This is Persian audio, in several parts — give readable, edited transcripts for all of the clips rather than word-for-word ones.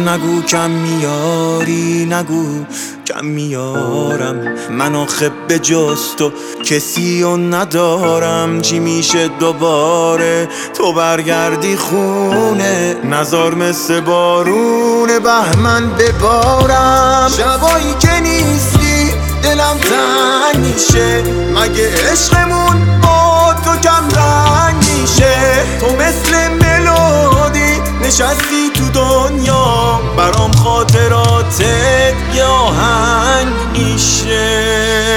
نگو کم میاری، نگو کم میارم. من آخه به جز تو کسی رو ندارم. چی میشه دوباره تو برگردی خونه؟ نزار مثل بارون بهمن ببارم. شبایی که نیستی دلم تنگ میشه. مگه عشقمون با تو کم رنگ میشه؟ تو مثل ملودی نشستی تو دنیا، برام خاطراتت یه آهنگ میشه.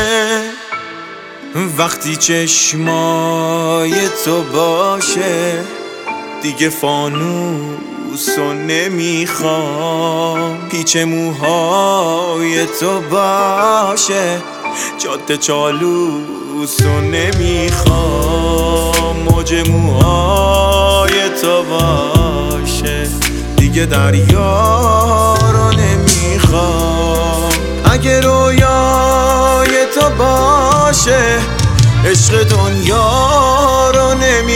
وقتی چشمای تو باشه دیگه فانوسو نمیخوام. پیچ موهای تو باشه جاده چالوسو نمیخوام. موج موهای تو باشه دیگه دریا رو نمیخوام. اگه رویای تو باشه عشق دنیا رو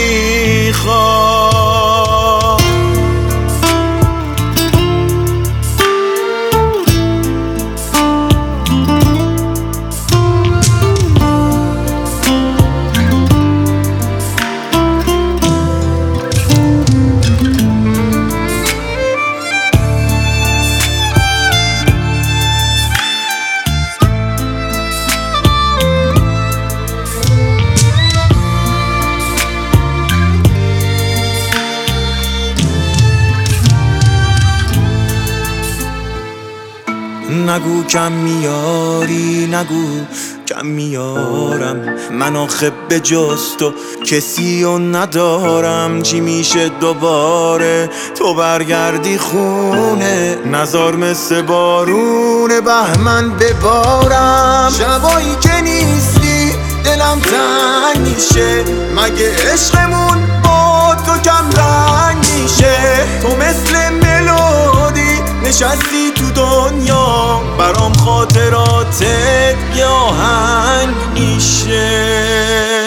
نمیخوام. نگو کم میاری، نگو کم میارم. من آخه به جز تو کسی رو ندارم. چی میشه دوباره تو برگردی خونه؟ نزار مثل بارون بهمن ببارم. شبایی که نیستی دلم تنگ میشه. مگه عشقمون با تو کم رنگ میشه؟ تو مثل ملودی نشستی تو دنیا، برام خاطراتت یه آهنگ میشه.